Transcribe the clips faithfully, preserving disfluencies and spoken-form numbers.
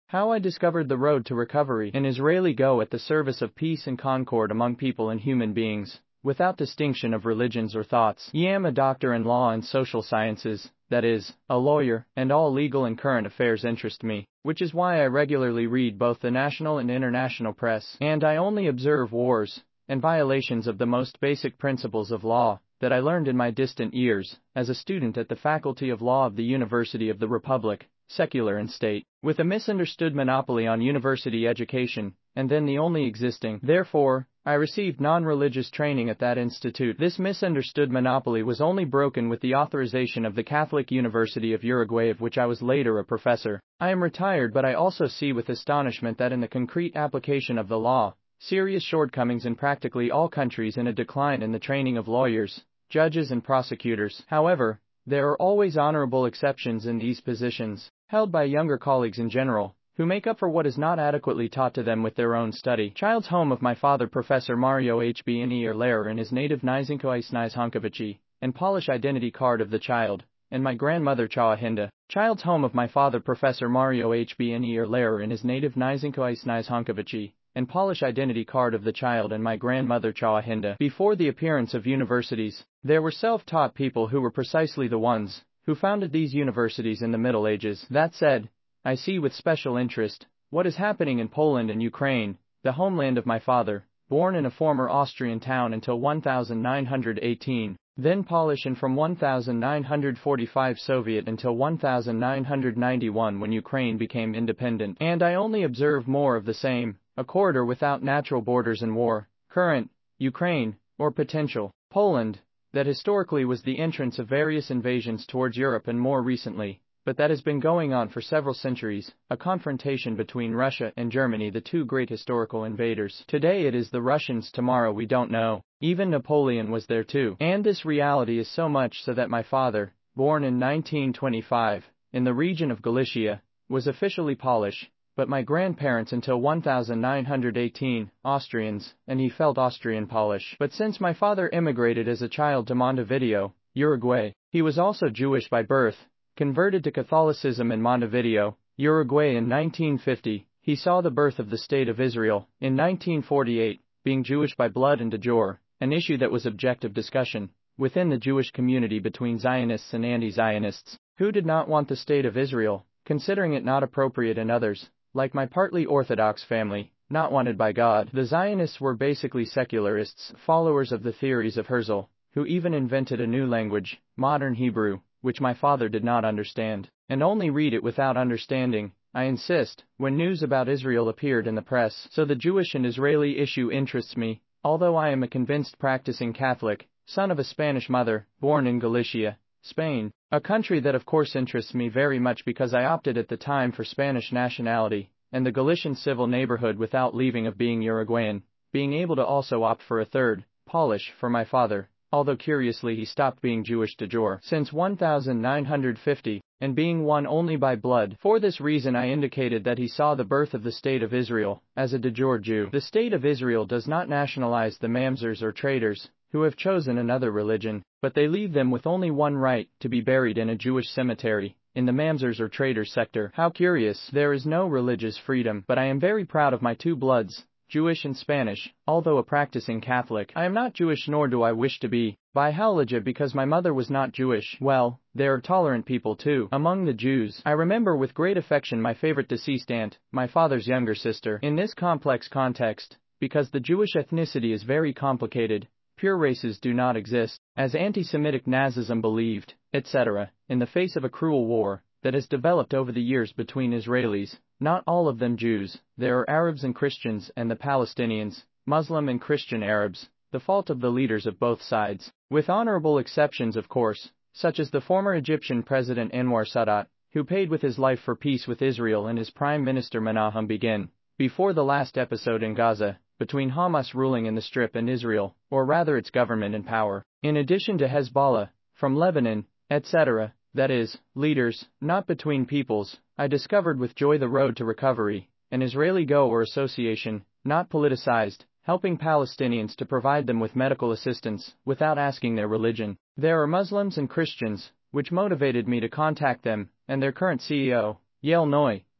How I discovered the road to recovery, an Israeli go at the service of peace and concord among people and human beings, without distinction of religions or thoughts. I am a doctor in law and social sciences, that is, a lawyer, and all legal and current affairs interest me, which is why I regularly read both the national and international press, and I only observe wars and violations of the most basic principles of law that I learned in my distant years as a student at the Faculty of Law of the University of the Republic, secular and state, with a misunderstood monopoly on university education, and then the only existing. Therefore, I received non-religious training at that institute. This misunderstood monopoly was only broken with the authorization of the Catholic University of Uruguay, of which I was later a professor. I am retired, but I also see with astonishment that in the concrete application of the law, serious shortcomings in practically all countries and a decline in the training of lawyers, judges and prosecutors. However, there are always honorable exceptions in these positions, held by younger colleagues in general, who make up for what is not adequately taught to them with their own study. Child's home of my father Professor Mario H B N E Erlarer in his native Nizinko Isnais Hunkovici, and Polish identity card of the child, and my grandmother Chała Hinda. Child's home of my father Professor Mario H B N E Erlarer in his native Nizinko Isnais Hunkovici, and Polish identity card of the child and my grandmother Chała Hinda. Before the appearance of universities, there were self-taught people who were precisely the ones who founded these universities in the Middle Ages. That said, I see with special interest what is happening in Poland and Ukraine, the homeland of my father, born in a former Austrian town until one thousand nine hundred eighteen, then Polish, and from one thousand nine hundred forty-five Soviet until one thousand nine hundred ninety-one when Ukraine became independent. And I only observe more of the same, a corridor without natural borders and war, current, Ukraine, or potential, Poland, that historically was the entrance of various invasions towards Europe, and more recently, but that has been going on for several centuries, a confrontation between Russia and Germany, the two great historical invaders. Today it is the Russians, tomorrow we don't know. Even Napoleon was there too. And this reality is so much so that my father, born in nineteen twenty-five, in the region of Galicia, was officially Polish, but my grandparents until one thousand nine hundred eighteen, Austrians, and he felt Austrian Polish. But since my father immigrated as a child to Montevideo, Uruguay, he was also Jewish by birth, converted to Catholicism in Montevideo, Uruguay in nineteen fifty, he saw the birth of the State of Israel. In nineteen forty-eight, being Jewish by blood and de jure, an issue that was object of discussion within the Jewish community between Zionists and anti-Zionists, who did not want the State of Israel, considering it not appropriate, and others, like my partly Orthodox family, not wanted by God. The Zionists were basically secularists, followers of the theories of Herzl, who even invented a new language, modern Hebrew, which my father did not understand, and only read it without understanding, I insist, when news about Israel appeared in the press. So the Jewish and Israeli issue interests me, although I am a convinced practicing Catholic, son of a Spanish mother, born in Galicia, Spain, a country that of course interests me very much because I opted at the time for Spanish nationality, and the Galician civil neighborhood without leaving of being Uruguayan, being able to also opt for a third, Polish, for my father, although curiously he stopped being Jewish de jure since one thousand nine hundred fifty, and being one only by blood. For this reason I indicated that he saw the birth of the State of Israel as a de jure Jew. The State of Israel does not nationalize the mamzers or traders who have chosen another religion, but they leave them with only one right, to be buried in a Jewish cemetery, in the mamzers or traders sector. How curious. There is no religious freedom, but I am very proud of my two bloods, Jewish and Spanish, although a practicing Catholic. I am not Jewish, nor do I wish to be, biology, because my mother was not Jewish. Well, there are tolerant people too among the Jews. I remember with great affection my favorite deceased aunt, my father's younger sister. In this complex context, because the Jewish ethnicity is very complicated, pure races do not exist, as anti-Semitic Nazism believed, et cetera, in the face of a cruel war that has developed over the years between Israelis, not all of them Jews, there are Arabs and Christians, and the Palestinians, Muslim and Christian Arabs, the fault of the leaders of both sides, with honorable exceptions of course, such as the former Egyptian President Anwar Sadat, who paid with his life for peace with Israel, and his Prime Minister Menachem Begin, before the last episode in Gaza, between Hamas ruling in the Strip and Israel, or rather its government in power, in addition to Hezbollah, from Lebanon, et cetera, that is, leaders, not between peoples. I discovered with joy the road to recovery, an Israeli go or association, not politicized, helping Palestinians to provide them with medical assistance, without asking their religion. There are Muslims and Christians, which motivated me to contact them, and their current C E O, Yael Noy,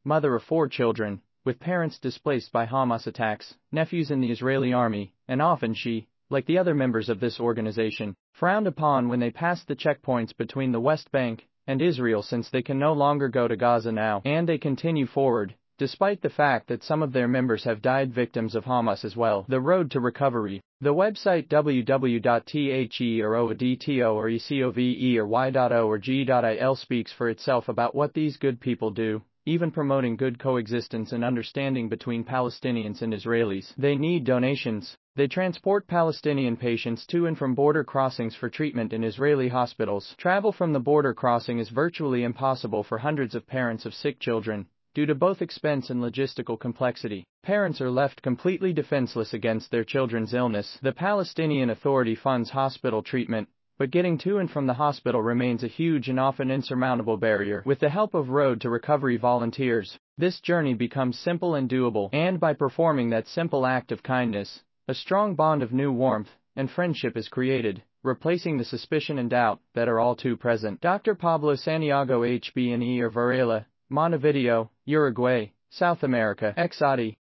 mother of four children, with parents displaced by Hamas attacks, nephews in the Israeli army, and often she, like the other members of this organization, frowned upon when they passed the checkpoints between the West Bank and Israel, since they can no longer go to Gaza now, and they continue forward, despite the fact that some of their members have died victims of Hamas as well. The road to recovery. The website w w w dot the or o d t o or e c o v e or y dot o or g dot i l speaks for itself about what these good people do, even promoting good coexistence and understanding between Palestinians and Israelis. They need donations. They transport Palestinian patients to and from border crossings for treatment in Israeli hospitals. Travel from the border crossing is virtually impossible for hundreds of parents of sick children, due to both expense and logistical complexity. Parents are left completely defenseless against their children's illness. The Palestinian Authority funds hospital treatment, but getting to and from the hospital remains a huge and often insurmountable barrier. With the help of Road to Recovery volunteers, this journey becomes simple and doable, and by performing that simple act of kindness, a strong bond of new warmth and friendship is created, replacing the suspicion and doubt that are all too present. Doctor Pablo Santiago, H B N E or Varela, Montevideo, Uruguay, South America. Exati.